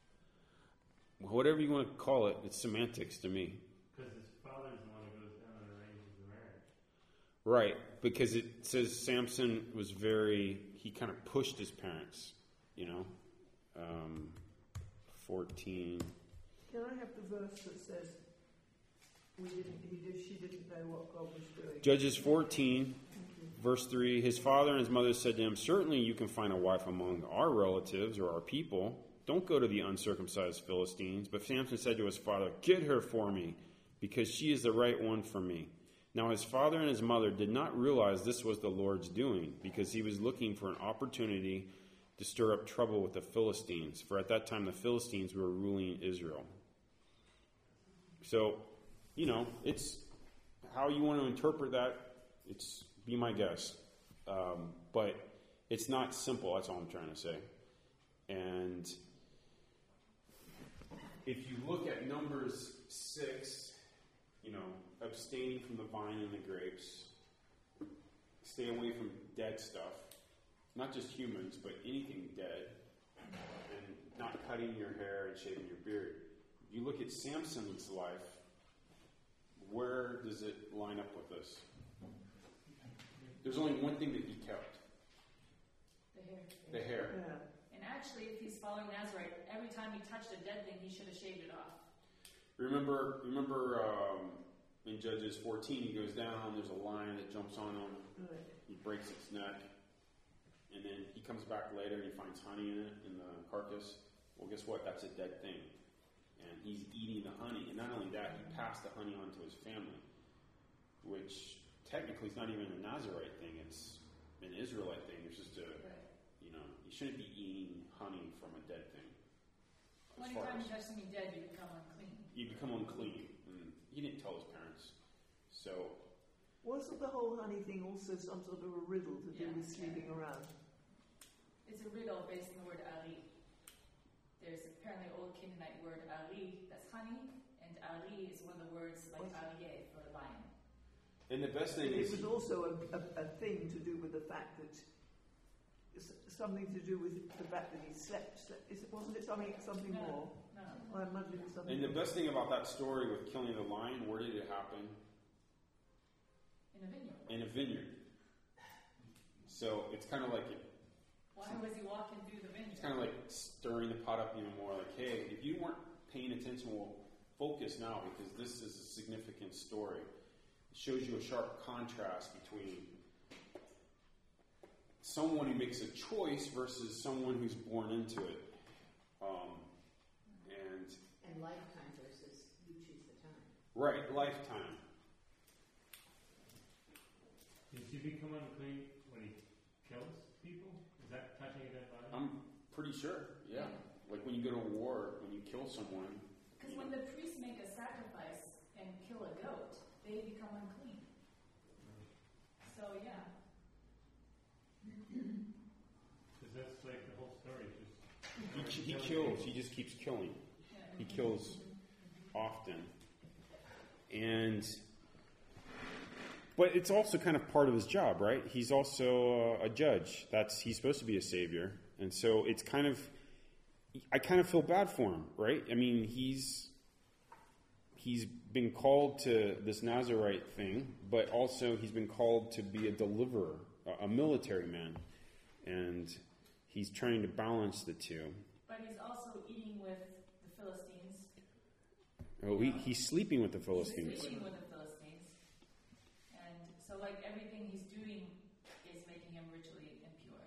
Whatever you want to call it, it's semantics to me. Because his father's the one who goes down and arranges the marriage. Right, because it says Samson was very, he kind of pushed his parents, you know. Um, fourteen. Can I have the verse that says we didn't, he did, she didn't know what God was doing? Judges fourteen, verse three. His father and his mother said to him, certainly you can find a wife among our relatives or our people. Don't go to the uncircumcised Philistines. But Samson said to his father, get her for me, because she is the right one for me. Now his father and his mother did not realize this was the Lord's doing, because he was looking for an opportunity to stir up trouble with the Philistines. For at that time the Philistines were ruling Israel. So, you know, it's how you want to interpret that, it's be my guest. Um, but it's not simple, that's all I'm trying to say. And if you look at Numbers six, you know, abstaining from the vine and the grapes, stay away from dead stuff, not just humans, but anything dead, and not cutting your hair and shaving your beard. If you look at Samson's life, where does it line up with this? There's only one thing that he kept. The hair. The hair. Yeah. And actually, if he's following Nazarite, every time he touched a dead thing, he should have shaved it off. Remember, remember um, in Judges fourteen, he goes down, there's a lion that jumps on him, Right. he breaks its neck, and then he comes back later and he finds honey in it, in the carcass. Well, guess what? That's a dead thing. And he's eating the honey. And not only that, he passed the honey on to his family, which technically is not even a Nazirite thing. It's an Israelite thing. It's just a, you know, you shouldn't be eating honey from a dead thing. As far Anytime as- you touch something dead, you become unclean. you become unclean. And he didn't tell his parents. So, Wasn't the whole honey thing also some sort of a riddle to do Yeah. with sleeping around? It's a riddle based on the word ali. There's apparently an old Canaanite word ali, that's honey, and ali is one of the words like aliyeh for lion. and the best thing It is, was also a, a, a thing to do with the fact that s- something to do with the fact that he slept. slept is it, wasn't it something something No. more? No, no. Oh, I'm imagining something. and the more. best thing about that story with killing the lion, where did it happen? In a vineyard. In a vineyard. So it's kind of like it, Why was he walking through the vineyard? it's kind of like stirring the pot up even more. Like, hey, if you weren't paying attention, well, focus now because this is a significant story. It shows you a sharp contrast between someone who makes a choice versus someone who's born into it. Um, and And lifetime versus you choose the time. right, lifetime. Does he become unclean when he kills people? Is that touching a dead body? I'm pretty sure. Yeah, like when you go to war, when you kill someone. Because when the priests make a sacrifice and kill a goat, they become unclean. So, yeah. Because that's like the whole story. Is just He, he kills. He just keeps killing. He kills often. And, but it's also kind of part of his job, right? He's also uh, a judge. That's, he's supposed to be a savior. And so it's kind of, I kind of feel bad for him, right? I mean, he's, he's been called to this Nazirite thing, but also he's been called to be a deliverer, a, a military man. And he's trying to balance the two. But he's also eating with the Philistines. Oh, he, he's sleeping with the Philistines. He's sleeping with the Philistines. And so, like, everything he's doing is making him ritually impure.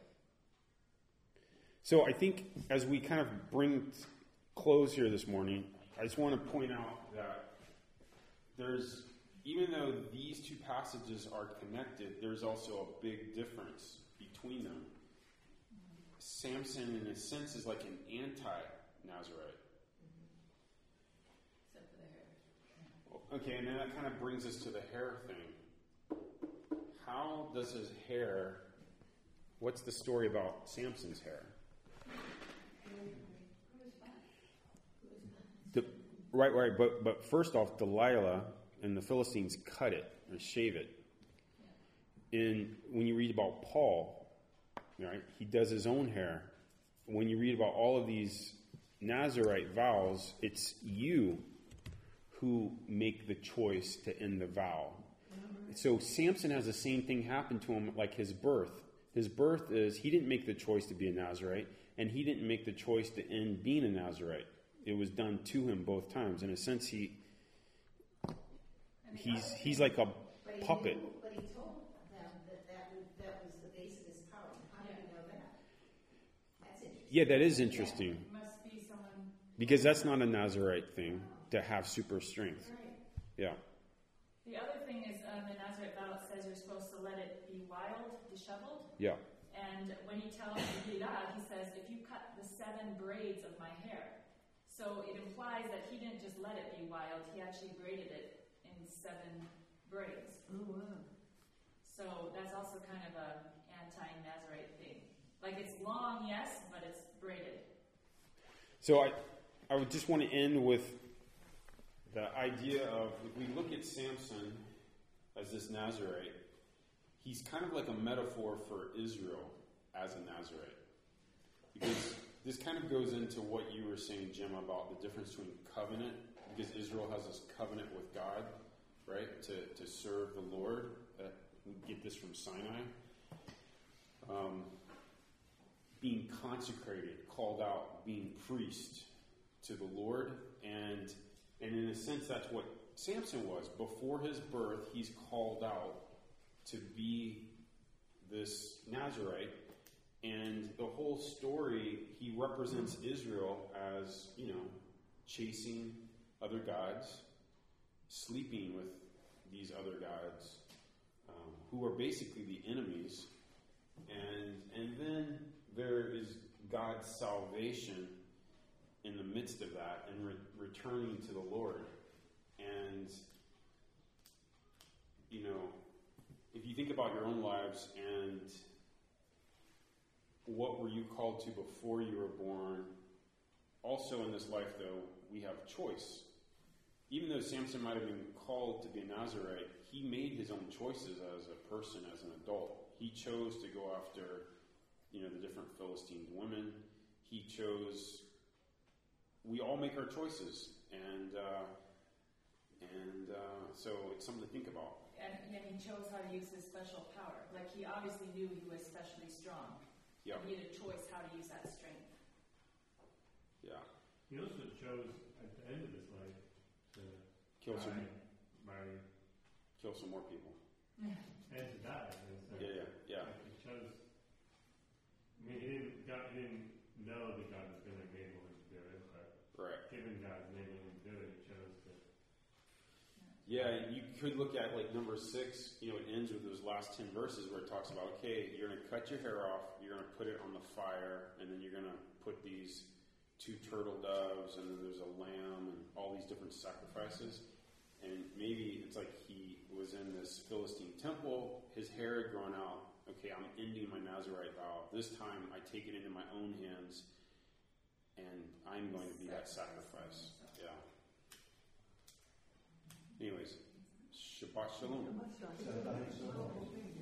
So I think as we kind of bring t- close here this morning, I just want to point out that there's, even though these two passages are connected, there's also a big difference between them. Samson, in a sense, is like an anti-Nazirite. Except for the hair. Okay, and then that kind of brings us to the hair thing. How does his hair, what's the story about Samson's hair? The, right, right, but but first off, Delilah and the Philistines cut it or shave it. And when you read about Paul, right, he does his own hair. When you read about all of these Nazirite vows, it's you who make the choice to end the vow. So Samson has the same thing happen to him like his birth. His birth is he didn't make the choice to be a Nazirite, and he didn't make the choice to end being a Nazirite. It was done to him both times. In a sense, he he's he's like a But he puppet. knew- But he told them that that was, that was the base of his power. How do you know that? That's interesting. Yeah, that is interesting It must be someone. because that's not a Nazirite thing to have super strength. Right. Yeah. The other thing is, um, the Nazarite vow, it says you're supposed to let it be wild, disheveled. Yeah. And when he tells Bilal, he says, if you cut the seven braids of my hair. So it implies that he didn't just let it be wild, he actually braided it in seven braids. Oh, wow. So that's also kind of a anti-Nazarite thing. Like it's long, yes, but it's braided. So I, I would just want to end with the idea of, if we look at Samson as this Nazirite, he's kind of like a metaphor for Israel as a Nazirite. Because this kind of goes into what you were saying, Jim, about the difference between covenant, because Israel has this covenant with God, right, to, to serve the Lord. Uh, we get this from Sinai. Um, being consecrated, called out, being priest to the Lord. And and in a sense, that's what Samson was. Before his birth, he's called out to be this Nazirite. And the whole story, he represents Israel as, you know, chasing other gods, sleeping with these other gods, um, who are basically the enemies. And and then there is God's salvation in the midst of that, and re- returning to the Lord. And, you know, if you think about your own lives and what were you called to before you were born, also in this life, though, we have choice. Even though Samson might have been called to be a Nazarite, he made his own choices as a person, as an adult. He chose to go after, you know, the different Philistine women. He chose. We all make our choices, and uh, and uh, so it's something to think about. And, and he chose how to use his special power. Like, he obviously knew he was specially strong. Yeah. He had a choice how to use that strength. Yeah. He also chose at the end of his life to Kill some, marry, kill some more people. and to die. And so Yeah, yeah, yeah. like, he chose. I mean, he didn't, God, he didn't know that God was going to enable him to do it, but Right. given God's enabling him to do it, he chose to. Yeah, you could look at like number six, you know, it ends with those last ten verses where it talks about, okay, you're going to cut your hair off, you're going to put it on the fire, and then you're going to put these two turtle doves, and then there's a lamb, and all these different sacrifices. And maybe it's like he was in this Philistine temple, his hair had grown out. Okay, I'm ending my Nazirite vow. This time I take it into my own hands, and I'm going to be that sacrifice. Yeah. Anyways, Shabbat Shalom. Shabbat Shalom.